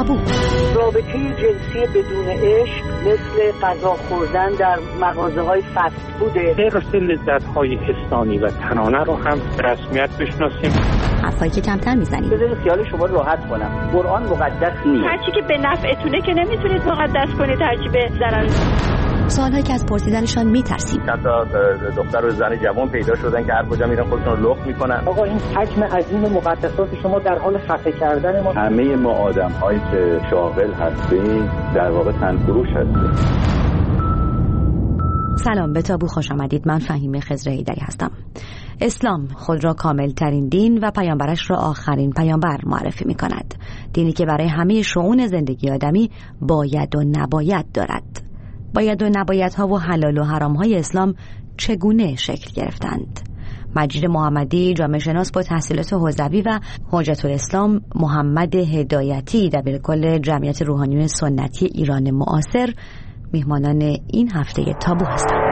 تابو. رابطه جنسی بدون عشق مثل غذا خوردن در مغازه‌های فست فوده. راستی لذت‌های حسانی و تنانه رو هم رسمیت بشناسیم. حرفایی که کمتر میزنیم. بذارید خیال شما راحت کنم. قرآن مقدس نیست. هرچی که به نفعتونه که نمیتونید مقدس کنید، هرچی به ضرر. سوالهایی که از پرسیدنشان میترسیم. حتی دختر و زن جوان پیدا شدن که هر کجا میرن خودشون رو لخت میکنن. آقا این حجم عظیم مقدسات شما در حال خفه کردن ما. همه ما آدم‌هایی که شاغل هستیم در واقع تنفروش هستیم. سلام، به تابو خوش آمدید. من فهیمه خضر ایدری هستم. اسلام خود را کامل ترین دین و پیامبرش را آخرین پیامبر معرفی می کند. دینی که برای همه شئون زندگی آدمی باید و نباید دارد. باید و نبایدها و حلال و حرامهای اسلام چگونه شکل گرفتند؟ مجید محمدی، جامعه شناس با تحصیلات حوزوی و حجت الاسلام محمد هدایتی، دبیرکل جمعیت روحانیون سنتی ایران معاصر، میهمانان این هفته تابو هستند.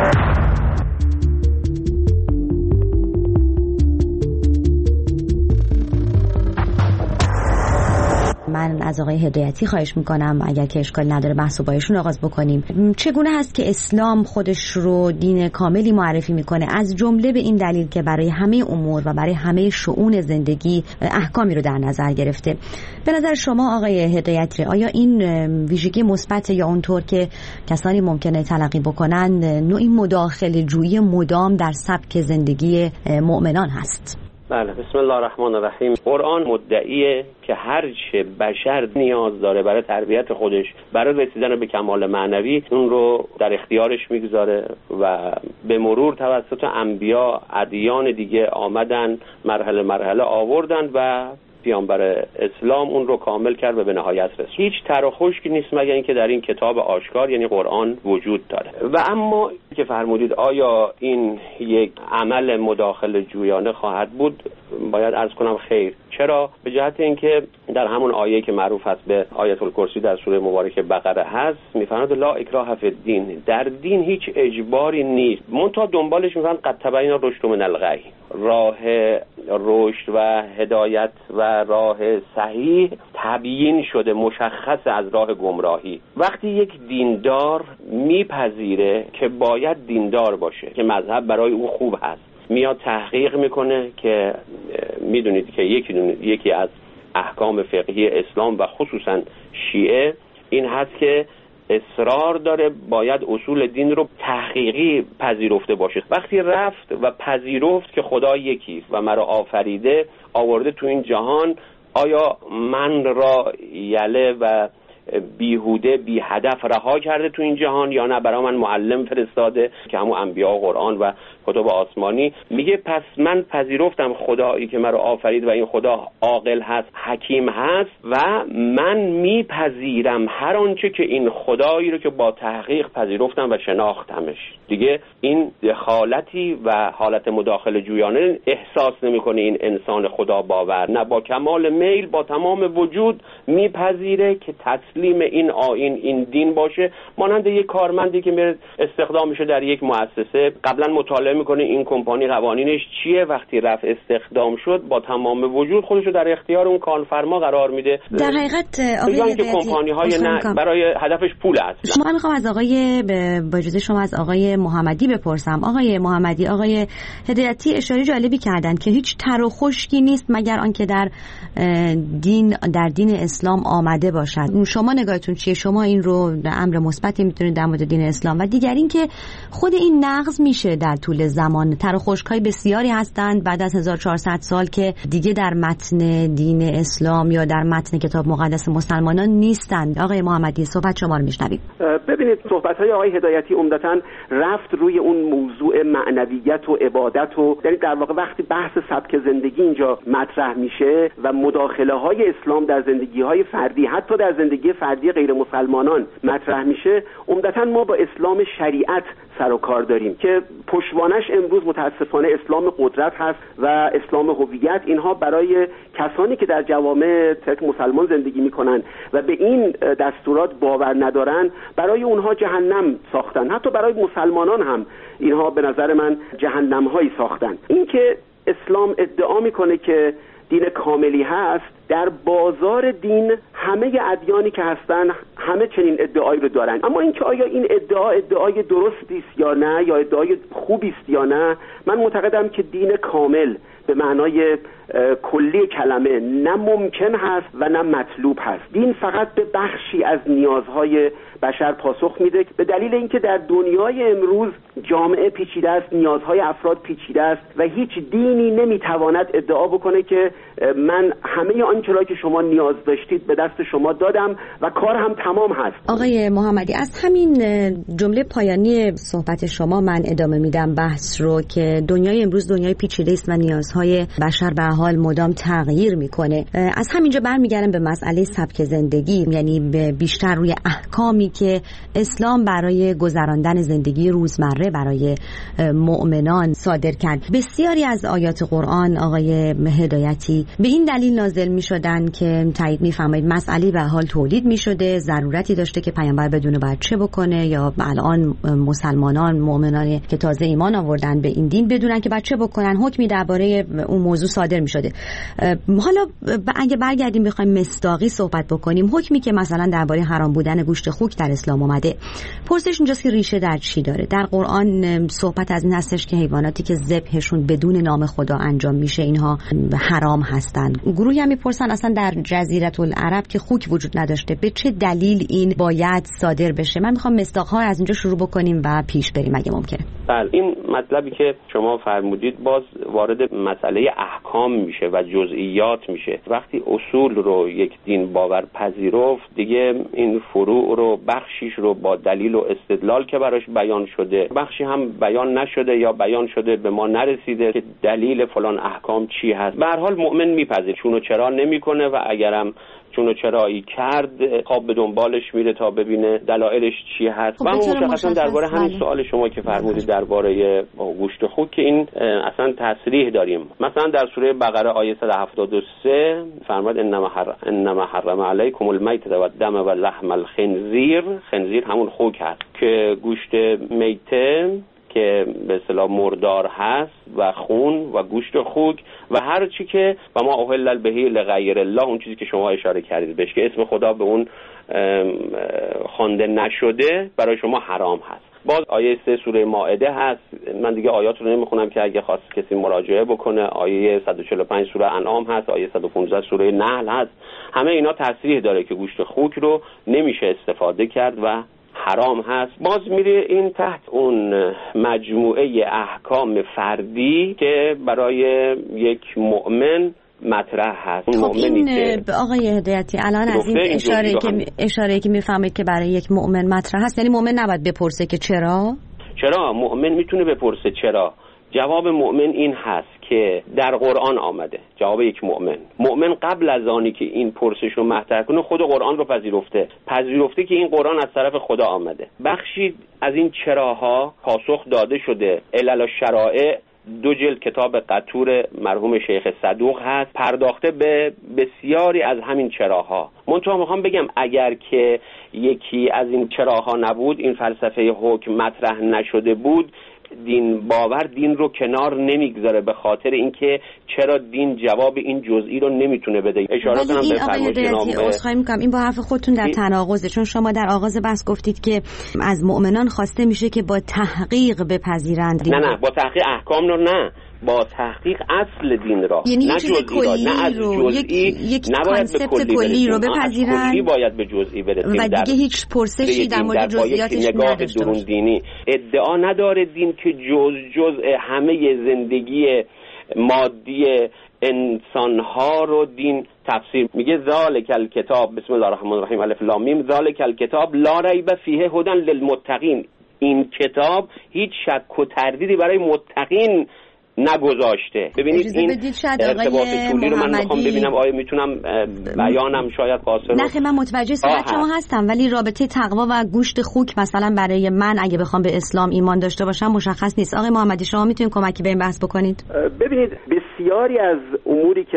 من از آقای هدایتی خواهش میکنم اگر که اشکال نداره بحثو با ایشون آغاز بکنیم. چگونه هست که اسلام خودش رو دین کاملی معرفی میکنه، از جمله به این دلیل که برای همه امور و برای همه شئون زندگی احکامی رو در نظر گرفته؟ به نظر شما آقای هدایتی آیا این ویژگی مثبت یا اونطور که کسانی ممکنه تلقی بکنن نوعی مداخله جویی مدام در سبک زندگی مؤمنان هست؟ بله، بسم الله الرحمن الرحیم. قرآن مدعیه که هر چه بشر نیاز داره برای تربیت خودش، برای رسیدن به کمال معنوی، اون رو در اختیارش میگذاره و به مرور توسط انبیا ادیان دیگه آمدن، مرحله مرحله آوردن و پیامبر اسلام اون رو کامل کرد و به نهایت رسید. هیچ تر و خشکی نیست مگر اینکه در این کتاب آشکار یعنی قرآن وجود داره. و اما که فرمودید آیا این یک عمل مداخله جویانه خواهد بود؟ باید عرض کنم خیر. چرا؟ به جهت اینکه در همون آیه که معروف است به آیت الکرسی در سوره مبارکه بقره هست، میفرماد لا اکراه فی الدین، در دین هیچ اجباری نیست، منتها دنبالش میفرماد قد تبین الرشد من الغی، راه رشد و هدایت و راه صحیح تبیین شده، مشخص از راه گمراهی. وقتی یک دیندار میپذیره که باید دیندار باشه، که مذهب برای او خوب هست، میاد تحقیق میکنه که میدونید که یکی از احکام فقهی اسلام و خصوصا شیعه این هست که اصرار داره باید اصول دین رو تحقیقی پذیرفته باشه. وقتی رفت و پذیرفت که خدا یکیست و مرا آفریده، آورده تو این جهان، آیا من را یله و بیهوده بی هدف رها کرده تو این جهان یا نه برای من معلم فرستاده که همون انبیا و قرآن و کتب آسمانی؟ میگه پس من پذیرفتم خدایی که مرا آفرید و این خدا عاقل هست، حکیم هست و من میپذیرم هر آنچه که این خدایی رو که با تحقیق پذیرفتم و شناختمش. دیگه این دخالتی و حالت مداخله جویانه احساس نمیکنه این انسان خدا باور، نه، با کمال میل با تمام وجود میپذیره که تسلیم این آیین این دین باشه. مانند یک کارمندی که میره استخدام میشه در یک مؤسسه، قبلا مطالعه میکنه این کمپانی قوانینش چیه، وقتی رفت استخدام شد با تمام وجود خودش رو در اختیار اون کارفرما قرار میده. در حقیقت آقای که کمپانی های نه برای هدفش پول است. من میخوام از آقای با اجازه شما از آقای محمدی بپرسم. آقای محمدی، آقای هدایتی اشاره جالبی کردن که هیچ تر و خشکی نیست مگر آنکه در دین اسلام آمده باشد. شما نگاهتون چیه؟ شما این رو امر مثبتی میتونید در مورد دین اسلام؟ و دیگر این که خود این نقض میشه در طول زمان. تر و خشک‌های بسیاری هستند بعد از 1400 سال که دیگه در متن دین اسلام یا در متن کتاب مقدس مسلمانان نیستند. آقای محمدی، صحبت شما رو میشنویم. ببینید، صحبت‌های آقای هدایتی عمدتاً رفت روی اون موضوع معنویت و عبادت و در واقع وقتی بحث سبک زندگی اینجا مطرح میشه و مداخله‌های اسلام در زندگی‌های فردی، حتی در زندگی فردی غیر مسلمانان مطرح میشه، عمدتاً ما با اسلام شریعت سر و کار داریم که پشتوانش امروز متاسفانه اسلام قدرت هست و اسلام هویت. اینها برای کسانی که در جوامع ترک مسلمان زندگی میکنن و به این دستورات باور ندارن، برای اونها جهنم ساختن. حتی برای مسلمانان هم اینها به نظر من جهنم هایی ساختن. این که اسلام ادعا میکنه که دین کاملی هست، در بازار دین همه ادیانی که هستن همه چنین ادعایی رو دارن، اما اینکه آیا این ادعای درستی است یا نه، یا ادعای خوبی است یا نه، من معتقدم که دین کامل به معنای کلی کلمه نه ممکن هست و نه مطلوب هست. دین فقط به بخشی از نیازهای بشر پاسخ میده، به دلیل اینکه در دنیای امروز جامعه پیچیده است، نیازهای افراد پیچیده است و هیچ دینی نمیتواند ادعا بکنه که من همه آنچه را که شما نیاز داشتید به دست شما دادم و کار هم تمام هست. آقای محمدی، از همین جمله پایانی صحبت شما من ادامه میدم بحث رو که دنیای امروز دنیای پیچیده است و نیازهای بشر به حال مدام تغییر میکنه. از همینجا برمیگردم به مسئله سبک زندگی، یعنی بیشتر روی احکامی که اسلام برای گذراندن زندگی روزمره برای مؤمنان صادر کرد. بسیاری از آیات قرآن آقای هدایتی به این دلیل نازل میشدن که تایید میفرمایید مسئله به حال تولید میشده، ضرورتی داشته که پیامبر بدونه باید چه بکنه، یا الان مسلمانان مؤمنان که تازه ایمان آوردن به این دین بدونن که باید چه بکنن، حکمی درباره اون موضوع صادر میشده. حالا اگه برگردیم بخوایم مصداقی صحبت بکنیم، حکمی که مثلا درباره حرام بودن گوشت خوک در اسلام اومده، پرسش اینجاست که ریشه در چی داره؟ در قرآن صحبت از این هستش که حیواناتی که ذبحشون بدون نام خدا انجام میشه اینها حرام هستن. گروهی هم میپرسن اصلا در جزیره العرب که خوک وجود نداشته به چه دلیل این باید صادر بشه؟ من میخوام مصداق‌ها از اینجا شروع بکنیم و پیش بریم اگه ممکنه. بله، این مطلبی که شما فرمودید باز وارد مسئله احکام میشه و جزئیات میشه. وقتی اصول رو یک دین باور پذیرفت، دیگه این فروع رو بخشیش رو با دلیل و استدلال که براش بیان شده، بخشی هم بیان نشده یا بیان شده به ما نرسیده که دلیل فلان احکام چی هست، به هر حال مؤمن میپذیره، چون و چرا نمیکنه و اگرم چون و چرایی کرد خواب به دنبالش میره تا ببینه دلایلش چی هست. و مشخصا درباره همین سوال شما که فرمودید درباره گوشت خوک که این اصلا تصریح داریم. مثلا در سوره بقره آیه 173 فرمود انما حرم علیکم المیتة و الدم و لحم الخنزیر. خنزیر همون خوک هست که گوشت میته که به اصطلاح مردار هست و خون و گوشت خوک و هر چی که و ما اهل به لغیر الله، اون چیزی که شما اشاره کردید بهش که اسم خدا به اون خوانده نشده برای شما حرام هست. باز آیه 3 سوره مائده هست، من دیگه آیات رو نمیخونم که اگه خواست کسی مراجعه بکنه. آیه 145 سوره انعام هست، آیه 115 سوره نحل هست. همه اینا تصریح داره که گوشت خوک رو نمیشه استفاده کرد و حرام هست. باز میره این تحت اون مجموعه احکام فردی که برای یک مؤمن مطرح هست. خب این آقای هدایتی الان از این اشاره که میفهمید که برای یک مؤمن مطرح هست، یعنی مؤمن نباید بپرسه که چرا؟ مؤمن میتونه بپرسه چرا. جواب مؤمن این هست که در قرآن آمده. جواب یک مؤمن قبل از آنی که این پرسش رو مطرح کنه خود قرآن رو پذیرفته که این قرآن از طرف خدا آمده. بخشی از این چراها پاسخ داده شده. علل و شرائع 2 جلد کتاب قطور مرحوم شیخ صدوق هست، پرداخته به بسیاری از همین چراها. منتها میخوام بگم اگر که یکی از این چراها نبود، این فلسفه حکم مطرح نشده بود، دین باور دین رو کنار نمیگذاره به خاطر اینکه چرا دین جواب این جزئی رو نمیتونه بده. اشاره کنم به فرمایش جناب این با حرف خودتون در تناقضه، چون شما در آغاز بحث گفتید که از مؤمنان خواسته میشه که با تحقیق بپذیرند. نه با تحقیق احکام رو نه، با تحقیق اصل دین را، یعنی نه جزئی رو، یک کانسپت کلی رو بپذیرند، کلی باید به جزئی برسیم و دیگه هیچ پرسشی در مورد جزئیاتش نداشته باشه. دینی ادعا نداره دین که جزء همه زندگی مادی انسانها رو دین تفسیر میگه. ذالک الکتاب بسم الله الرحمن الرحیم الف لام میم ذالک الکتاب لا ریب فیه هدی للمتقین. این کتاب هیچ شک و تردیدی برای متقین نگذاشته. ببینید این ارتباط طولی رو من میخوام ببینم آیا میتونم بیانم شاید قاصر. نه من متوجه صحبت شما هستم، ولی رابطه تقوا و گوشت خوک مثلا برای من اگه بخوام به اسلام ایمان داشته باشم مشخص نیست. آقای محمدی شما میتونید کمکی به این بحث بکنید؟ ببینید بسیاری از اموری که در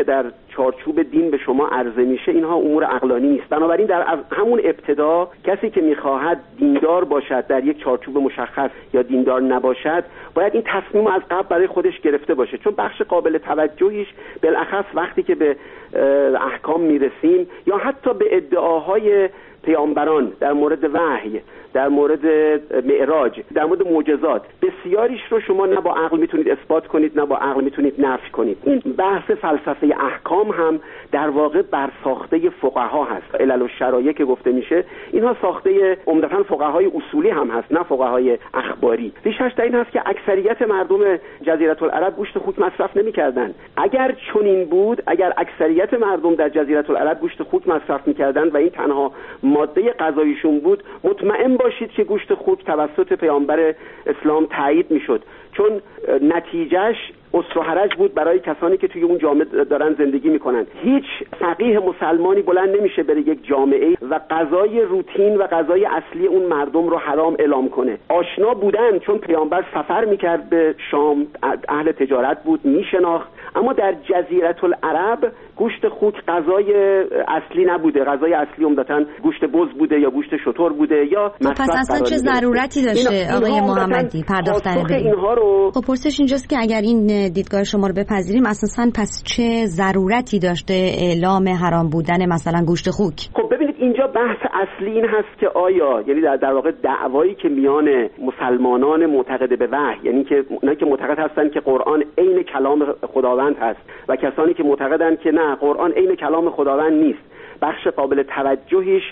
چارچوب دین به شما عرضه میشه، اینها امور عقلانی نیست. بنابراین در همون ابتدا کسی که میخواهد دیندار باشد در یک چارچوب مشخص یا دیندار نباشد، باید این تصمیم از قبل برای خودش گرفته باشه، چون بخش قابل توجهیش بالاخص وقتی که به احکام میرسیم یا حتی به ادعاهای پیامبران در مورد وحی، در مورد معراج، در مورد معجزات، بسیاریش رو شما نه با عقل میتونید اثبات کنید نه با عقل میتونید نفی کنید. این بحث فلسفه احکام هم در واقع بر ساخته فقها هست. علل الشرایع که گفته میشه، اینها ساخته عمدتاً فقهای اصولی هم هست، نه فقهای اخباری. ریشش در این هست که اکثریت مردم جزیره العرب گوشت خوک مصرف نمی‌کردند. اگر چنین بود، اگر اکثریت مردم در جزیره العرب گوشت خوک مصرف می‌کردند و این تنها ماده غذاییشون بود، مطمئن باشید که گوشت خوک توسط پیامبر اسلام تایید میشد، چون نتیجهش اسر و حرج بود برای کسانی که توی اون جامعه دارن زندگی میکنن. هیچ فقیه مسلمانی بلند نمیشه بره یک جامعه و غذای روتین و غذای اصلی اون مردم رو حرام اعلام کنه. آشنا بودن، چون پیامبر سفر میکرد به شام، اهل تجارت بود، میشناخت. اما در جزیره العرب گوشت خوک غذای اصلی نبوده. غذای اصلی عمدتاً گوشت بز بوده یا گوشت شتر بوده یا پس اصلا چه ضرورتی داشته آقای محمدی پرداختن به اینها رو؟ خب پرسش اینجاست که اگر این دیدگاه شما رو بپذیریم، اساساً پس چه ضرورتی داشته اعلام حرام بودن مثلا گوشت خوک؟ خب ببینید، اینجا بحث اصلی این هست که آیا، یعنی در واقع دعوایی که میان مسلمانان معتقد به وحی، یعنی که اونایی که معتقد هستن که قرآن عین کلام خداوند هست و کسانی که معتقدن که نه، قرآن عین کلام خداوند نیست، بخش قابل توجهیش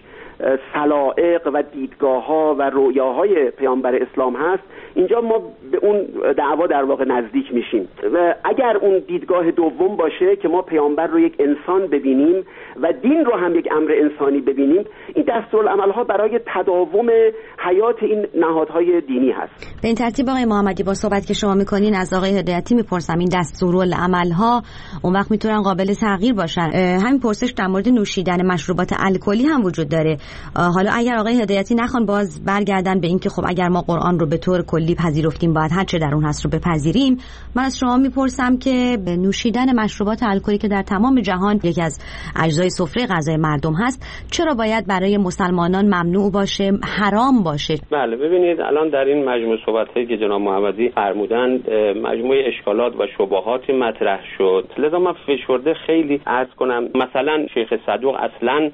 سلائق و دیدگاه‌ها و رؤیاهای پیامبر اسلام هست. اینجا ما به اون دعوا در واقع نزدیک میشیم. و اگر اون دیدگاه دوم باشه که ما پیامبر رو یک انسان ببینیم و دین رو هم یک امر انسانی ببینیم، این دستورالعمل‌ها برای تداوم حیات این نهادهای دینی هست. به این ترتیب آقای محمدی، با صحبت که شما میکنین از آقای هدایتی میپرسم، این دستورالعمل‌ها اون وقت میتونن قابل تغییر باشن. همین پرسش در مورد نوشیدن مشروبات الکلی هم وجود داره. حالا اگر آقای هدایتی نخوان باز برگردن به این که خب اگر ما قرآن رو به طور کلی پذیرفتیم باید هر چه در اون هست رو بپذیریم، من از شما میپرسم که به نوشیدن مشروبات الکلی که در تمام جهان یکی از اجزای سفره غذای مردم هست، چرا باید برای مسلمانان ممنوع باشه، حرام باشه؟ بله، ببینید الان در این مجموعه صحبت‌هایی که جناب محمدی فرمودند مجموعه اشکالات و شبهات مطرح شد. لذا من فشرده خیلی عرض کنم، مثلا شیخ صدوق اصلاً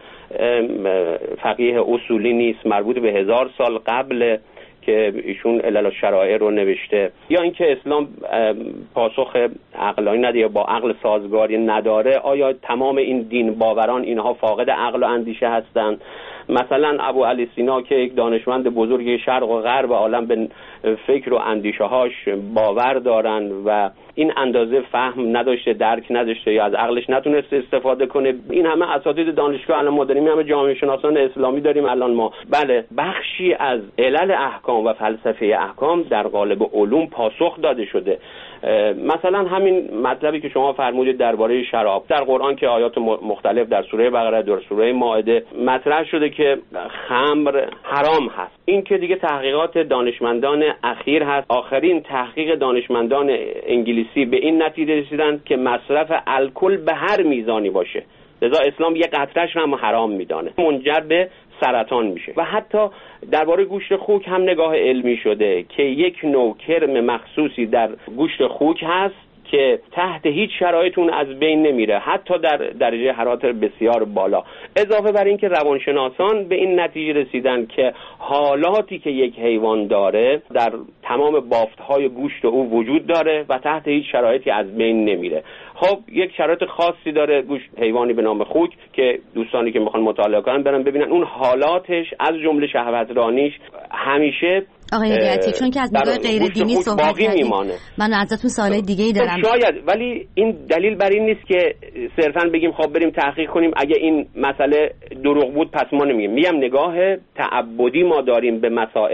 فقیه اصولی نیست، مربوط به 1000 سال قبل که ایشون علل الشرایع رو نوشته، یا اینکه اسلام پاسخ عقلانی نده یا با عقل سازگاری نداره. آیا تمام این دین باوران اینها فاقد عقل و اندیشه هستند؟ مثلا ابو علی سینا که یک دانشمند بزرگ شرق و غرب عالم به فکر و اندیشه هاش باور دارن و این اندازه فهم نداشته، درک نداشته یا از عقلش نتونسته استفاده کنه. این همه اساتید دانشگاه الان ما داریم، همه جامعه شناسان اسلامی داریم الان ما. بله، بخشی از علل احکام و فلسفه احکام در قالب علوم پاسخ داده شده. مثلا همین مطلبی که شما فرمودید درباره شراب، در قرآن که آیات مختلف در سوره بقره، در سوره مائده مطرح شده که خمر حرام هست. این که دیگه تحقیقات دانشمندان اخیر هست. آخرین تحقیق دانشمندان انگلیسی به این نتیجه رسیدند که مصرف الکل به هر میزانی باشه، لذا اسلام یک قطره‌اش هم حرام میدانه، منجر به سرطان میشه. و حتی درباره گوشت خوک هم نگاه علمی شده که یک نوع کرم مخصوصی در گوشت خوک هست که تحت هیچ شرایط اون از بین نمیره، حتی در درجه حرارت بسیار بالا. اضافه بر این که روانشناسان به این نتیجه رسیدن که حالاتی که یک حیوان داره در تمام بافت‌های گوشت او وجود داره و تحت هیچ شرایطی از بین نمیره. خب یک شرایط خاصی داره گوشت حیوانی به نام خوک که دوستانی که میخوان مطالعه کنن برن ببینن اون حالاتش از جمله شهوترانیش همیشه آقای هدایتی، چون که از نگاه غیر دینی صحبت کردیم، من ازتون سوالای دیگه‌ای دارم. شاید، ولی این دلیل بر این نیست که صرفاً بگیم خب بریم تحقیق کنیم اگه این مسئله دروغ بود پس ما نمیگیم. میگم نگاه تعبدی ما داریم به مسائل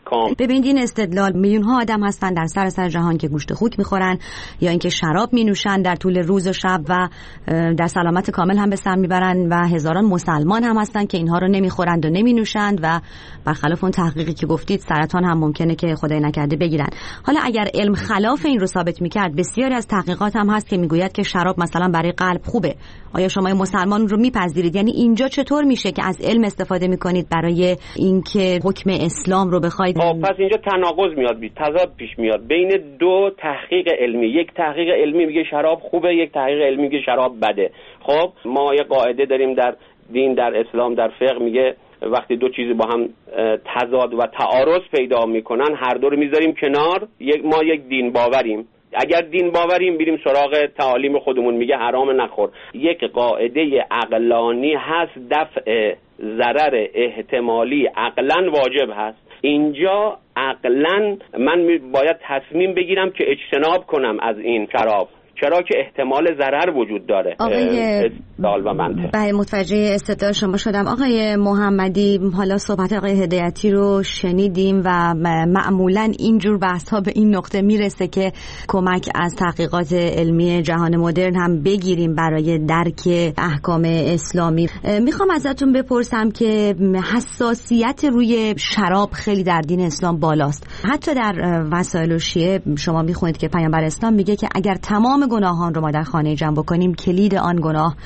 احکام. ببینید این استدلال، میلیون‌ها آدم هستن در سراسر جهان که گوشت خوک میخورن یا اینکه شراب مینوشن در طول روز و شب و در سلامت کامل هم به سر میبرن و هزاران مسلمان هم هستن که اینها رو نمیخورند و نمینوشند و برخلاف اون تحقیقی که گفتید سرطان هم ممکنه که خدای نکرده بگیرن. حالا اگر علم خلاف این رو ثابت میکرد، بسیاری از تحقیقات هم هست که میگوید که شراب مثلا برای قلب خوبه. آیا شما مسلمان رو میپذیرید؟ یعنی اینجا چطور میشه که از علم استفاده میکنید برای اینکه حکم اسلام رو بخواید؟ پس اینجا تناقض میاد، تضاد پیش میاد بین دو تحقیق علمی. یک تحقیق علمی میگه شراب خوبه، یک تحقیق علمی میگه شراب بده. خب ما یه قاعده داریم در دین، در اسلام، در فقه، میگه وقتی دو چیزی با هم تضاد و تعارض پیدا میکنن هر دو رو میذاریم کنار. ما یک دین باوریم. اگر دین باوریم بریم سراغ تعالیم خودمون، میگه حرام نخور. یک قاعده عقلانی هست، دفع ضرر احتمالی عقلن واجب هست. اینجا عقلن من باید تصمیم بگیرم که اجتناب کنم از این شراب، چرا که احتمال ضرر وجود داره. استدلال و منطق. بله، متوجه استدلال شما شدم. آقای محمدی، حالا صحبت آقای هدایتی رو شنیدیم و معمولا اینجور بحث ها به این نقطه میرسه که کمک از تحقیقات علمی جهان مدرن هم بگیریم برای درک احکام اسلامی. میخوام ازتون بپرسم که حساسیت روی شراب خیلی در دین اسلام بالاست. حتی در وسائل شیعه شما میخونید که پیامبر اسلام میگه که اگر تمام گناهان رو ما در خانه جمع بکنیم کلید آن گناه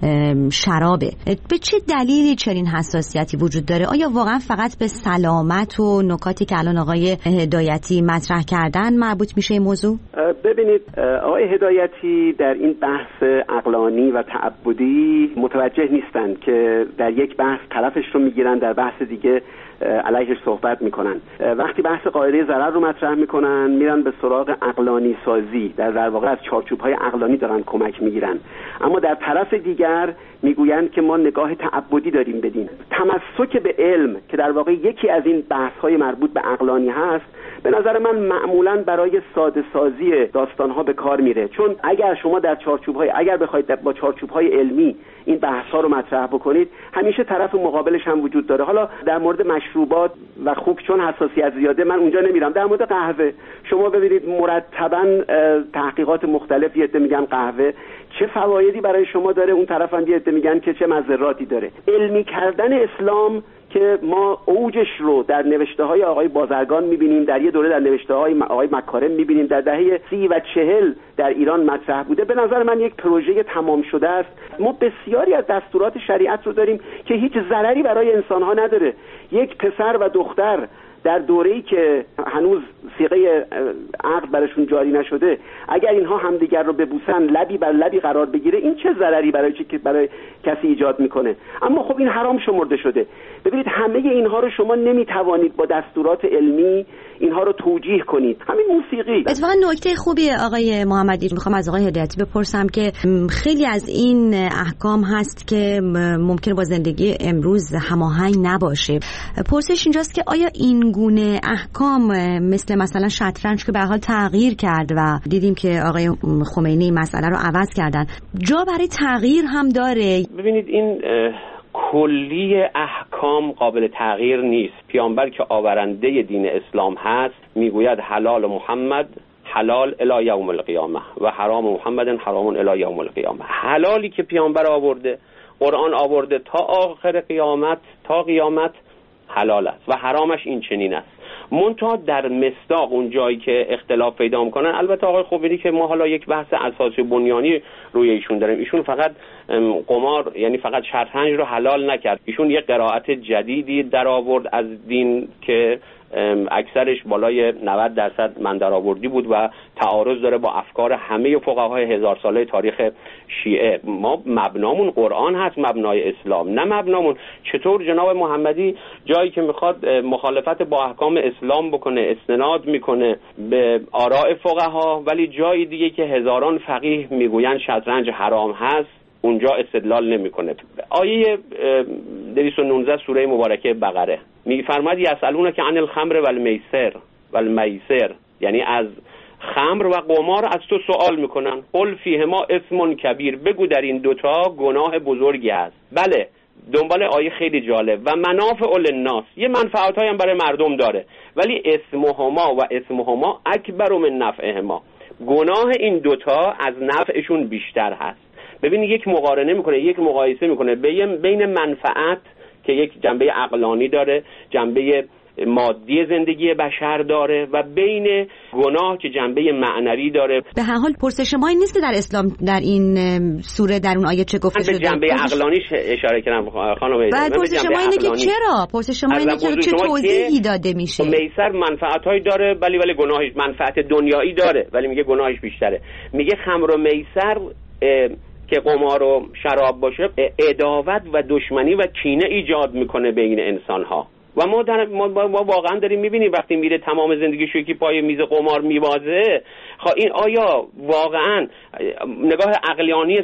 شرابه. به چه دلیلی چنین حساسیتی وجود داره؟ آیا واقعا فقط به سلامت و نکاتی که الان آقای هدایتی مطرح کردن مربوط میشه این موضوع؟ ببینید آقای هدایتی در این بحث عقلانی و تعبدی متوجه نیستند که در یک بحث طرفش رو میگیرن، در بحث دیگه علیهش صحبت میکنن. وقتی بحث قاعده ضرر رو مطرح میکنن میرن به سراغ عقلانی سازی، در واقع از چارچوب‌های عقلانی دارن کمک میگیرن. اما در طرف دیگر میگویند که ما نگاه تعبدی داریم بدیم. تمسک به علم که در واقع یکی از این بحث‌های مربوط به عقلانی هست، به نظر من معمولاً برای ساده سازی داستان‌ها به کار میره. چون اگر شما در چارچوب‌های اگر بخواید با چارچوب‌های علمی این بحث‌ها رو مطرح بکنید، همیشه طرف مقابلش هم وجود داره. حالا در مورد مشروبات و خوک چون حساسیت زیاده من اونجا نمیرم. در مورد قهوه شما ببینید مرتباً تحقیقات مختلف یه میگن قهوه چه فوایدی برای شما داره، اون طرف هم یه میگن که چه مضراتی داره. علمی کردن اسلام که ما اوجش رو در نوشته‌های آقای بازرگان می‌بینیم، در یه دوره در نوشته‌های آقای مکارم می‌بینیم، در دهه 30 و 40 در ایران مطرح بوده. به نظر من یک پروژه تمام شده است. ما بسیاری از دستورات شریعت رو داریم که هیچ ضرری برای انسان‌ها نداره. یک پسر و دختر در دوره‌ای که هنوز صیغه عقد براشون جاری نشده، اگر اینها همدیگر رو ببوسن، لبی بر لبی قرار بگیره، این چه ضرری برای کسی ایجاد میکنه؟ اما خب این حرام شمرده شده. ببینید همه اینها رو شما نمیتوانید با دستورات علمی اینها رو توجیه کنید. همین موسیقی اتفاقا نکته خوبیه آقای محمدی. میخوام از آقای هدایتی بپرسم که خیلی از این احکام هست که ممکن با زندگی امروز هماهنگ نباشه. پرسش اینجاست که آیا این گونه احکام مثلا شطرنج که به حال تغییر کرد و دیدیم که آقای خمینی مسئله رو عوض کردن، جا برای تغییر هم داره؟ ببینید این کلی احکام قابل تغییر نیست. پیامبر که آورنده دین اسلام هست میگوید حلال محمد حلال الی یوم القیامه و حرام محمد حرام الی یوم القیامه. حلالی که پیامبر آورده، قرآن آورده تا آخر قیامت، تا قیامت حلال است و حرامش این چنین است. منتها در مصداق اون جایی که اختلاف پیدا میکنن، البته آقای خمینی که ما حالا یک بحث اساسی بنیانی روی ایشون داریم، ایشون فقط قمار یعنی فقط شطرنج رو حلال نکرد، ایشون یک قرائت جدیدی در آورد از دین که اکثرش بالای 90% من درآوردی بود و تعارض داره با افکار همه فقهای هزار ساله تاریخ شیعه. ما مبنامون قرآن هست، مبنای اسلام، نه مبنامون. چطور جناب محمدی جایی که میخواد مخالفت با احکام اسلام بکنه استناد میکنه به آراء فقها، ولی جایی دیگه که هزاران فقیه میگوین شطرنج حرام هست اونجا استدلال نمیکنه. آیه 219 سوره مبارکه بقره میفرماید یسالونک عن الخمر والمیسر، یعنی از خمر و قمار از تو سوال میکنن. قل فیهما اسم کبیر، بگو در این دوتا گناه بزرگی است. بله دنبال آیه خیلی جالب و منافع للناس، یه منفعتایی هم برای مردم داره، ولی اسمهما و اسمهما اکبر من نفعهما، گناه این دوتا از نفعشون بیشتر هست. ببینید یک مقارنه میکنه، یک مقایسه میکنه بین منفعت که یک جنبه عقلانی داره، جنبه مادی زندگی بشر داره، و بین گناه که جنبه معنوی داره. به هر حال پرسش ما این نیست که در اسلام در این سوره در اون آیه چه گفته شده. به جنبه عقلانیش اشاره کردم خانم. بعد پرسش ما اینه که چرا؟ پرسش ما اینه که چه توضیحی داده میشه؟ میسر منفعت‌هایی داره ولی گناهش، منفعت دنیایی داره ولی میگه گناهش بیشتره. میگه خمر و میسر که قمار و شراب باشه عداوت و دشمنی و کینه ایجاد میکنه بین انسان‌ها. و ما واقعا داریم میبینیم وقتی میره تمام زندگیش یکی پای میز قمار میوازه، این آیا واقعا نگاه عقلانی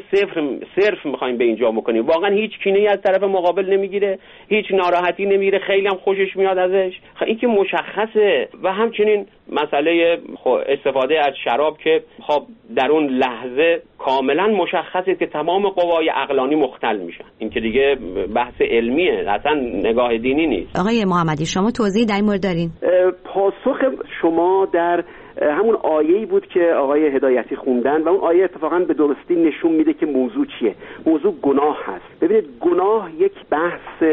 صرف میخوایم به اینجا بکنیم؟ واقعا هیچ کینه‌ای از طرف مقابل نمیگیره، هیچ ناراحتی نمیگیره، خیلی هم خوشش میاد ازش. این که مشخصه. و همچنین مسئله استفاده از شراب که در اون لحظه کاملا مشخصه که تمام قوای عقلانی مختل میشن. این که دیگه بحث علمیه، اصلا نگاه دینی نیست. آقای محمدی شما توضیح در این مورد دارین؟ پاسخ شما در همون آیه‌ای بود که آقای هدایتی خوندن و اون آیه اتفاقا به درستی نشون میده که موضوع چیه. موضوع گناه هست. ببینید گناه یک بحث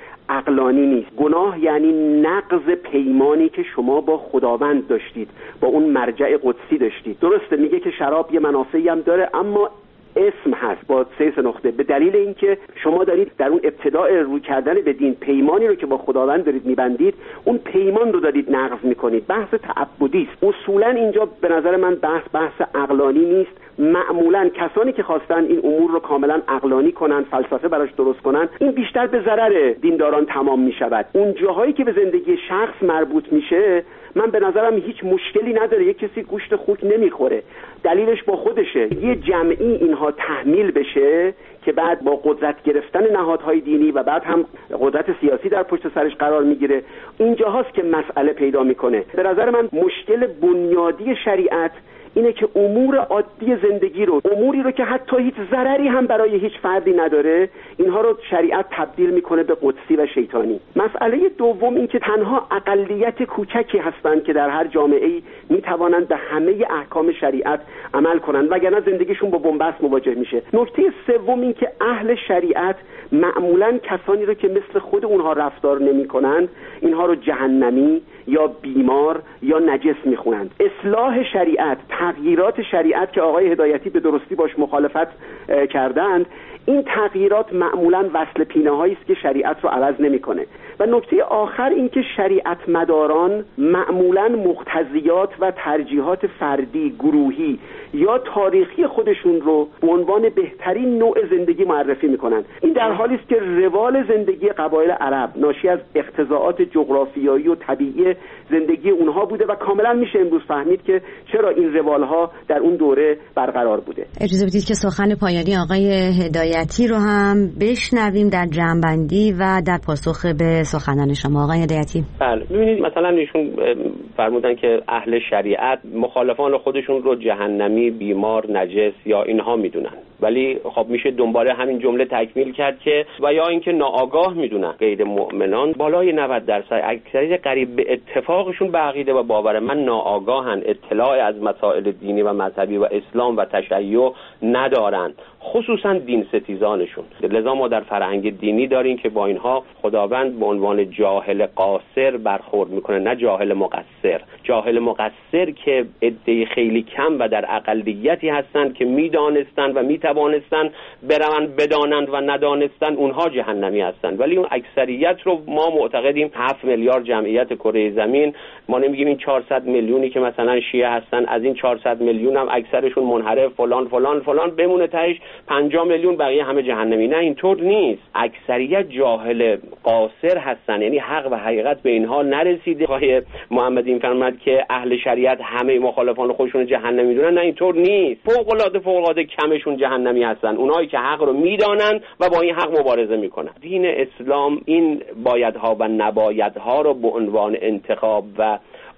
عقلانی نیست. گناه یعنی نقض پیمانی که شما با خداوند داشتید، با اون مرجع قدسی داشتید. درسته میگه که شراب یه منافعی هم داره، اما اسم هست با 3 نقطه، به دلیل اینکه شما دارید در اون ابتداء روی کردن به دین پیمانی رو که با خداوند دارید میبندید، اون پیمان رو دارید نقض میکنید. بحث تعبدی است. اصولا اینجا به نظر من بحث عقلانی نیست. معمولا کسانی که خواستن این امور رو کاملا عقلانی کنن، فلسفه براش درست کنن، این بیشتر به ضرر دینداران تمام میشود. اون جاهایی که به زندگی شخص مربوط میشه، من به نظرم هیچ مشکلی نداره. یک کسی گوشت خوک نمیخوره، دلیلش با خودشه. یه جمعی اینها تحمیل بشه که بعد با قدرت گرفتن نهادهای دینی و بعد هم قدرت سیاسی در پشت سرش قرار میگیره، اینجا هاست که مسئله پیدا میکنه. به نظر من مشکل بنیادی شریعت اینه که امور عادی زندگی رو، اموری رو که حتی هیچ ضرری هم برای هیچ فردی نداره، اینها رو شریعت تبدیل میکنه به قدسی و شیطانی. مسئله دوم این که تنها اقلیت کوچکی هستند که در هر جامعه‌ای میتوانند به همه احکام شریعت عمل کنند، وگرنه زندگیشون با بنبست مواجه میشه. نکته سوم این که اهل شریعت معمولاً کسانی رو که مثل خود اونها رفتار نمیکنند، اینها رو جهنمی یا بیمار یا نجس میخونند. اصلاح شریعت، تغییرات شریعت که آقای هدایتی به درستی باش مخالفت کردند، این تغییرات معمولاً وصل پینه‌هایی است که شریعت رو عوض نمیکنه. و نکته آخر این که شریعت مداران معمولاً مقتضیات و ترجیحات فردی، گروهی یا تاریخی خودشون رو به عنوان بهترین نوع زندگی معرفی میکنن. این در حالی است که روال زندگی قبایل عرب ناشی از اقتضاعات جغرافیایی و طبیعی زندگی اونها بوده و کاملا میشه امروز فهمید که چرا این روالها در اون دوره برقرار بوده. اجازه بدید که سخن پایانی آقای هدایتی رو هم بشنویم در جمع‌بندی و در پاسخ به سخنان شما. آقای هدایتی. بله، ببینید مثلا ایشون فرمودن که اهل شریعت مخالفان خودشون رو جهنمی، بیمار، نجس یا اینها میدونن، ولی خب میشه دنبال همین جمله تکمیل کرد که و یا اینکه ناآگاه میدونن. غیر مؤمنان بالای 90% اکثریت قریب به اتفاقشون به عقیده و باور من ناآگاهن، اطلاع از مسائل دینی و مذهبی و اسلام و تشیع ندارن، خصوصا دین ستیزانشون. لذا ما در فرهنگ دینی داریم که با اینها خداوند به عنوان جاهل قاصر برخورد میکنه، نه جاهل مقصر. جاهل مقصر که عده خیلی کم و در اقلیتی هستند که میدانستند و میتوانستند برون بدانند و ندانستند، اونها جهنمی هستند. ولی اون اکثریت رو ما معتقدیم 7 میلیارد جمعیت کره زمین، ما نمیگیم این 400 میلیونی که مثلا شیعه هستن، از این 400 میلیون هم اکثرشون منحرف فلان فلان فلان بمونه، تهش 50 میلیون بقیه همه جهنمی. نه، اینطور نیست. اکثریت جاهل قاصر هستن، یعنی حق و حقیقت به اینها نرسیده. آقای محمدی این فرمود که اهل شریعت همه مخالفان خودشون جهنمی میدونن. نه، اینطور نیست. فوق العاده کمشون جهنمی هستن، اونایی که حق رو میدانن و با این حق مبارزه میکنن. دین اسلام این بایدها و نبایدها رو به عنوان انتخاب و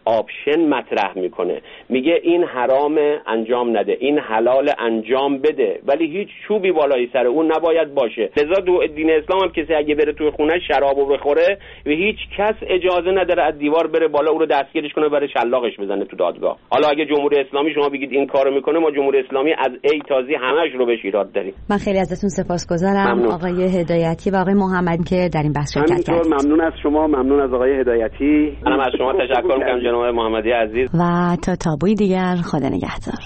آپشن مطرح میکنه، میگه این حرام انجام نده، این حلال انجام بده، ولی هیچ چوبی بالای سر اون نباید باشه. لذا دین اسلام هم کسی اگه بره توی خونه شرابو بخوره و هیچ کس اجازه نداره از دیوار بره بالا او رو دستگیرش کنه بره شلاقش بزنه تو دادگاه. حالا اگه جمهوری اسلامی شما بگید این کارو میکنه، ما جمهوری اسلامی از ای تا زی همش رو بهش ایراد داریم. من خیلی ازتون سپاسگزارم آقای هدایتی و آقای محمد که در این بحث شرکت کردید. ممنون از شما، ممنون از آقای هدایتی. منم از شما تشکر می‌کنم جناب محمدی عزیز. و تا تابوی دیگر، خدا نگهدار.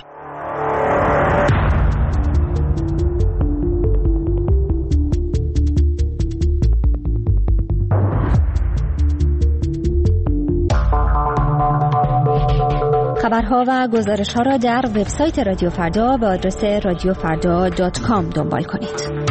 خبرها و گزارش‌ها را در وبسایت رادیو فردا به آدرس radiofrda.com دنبال کنید.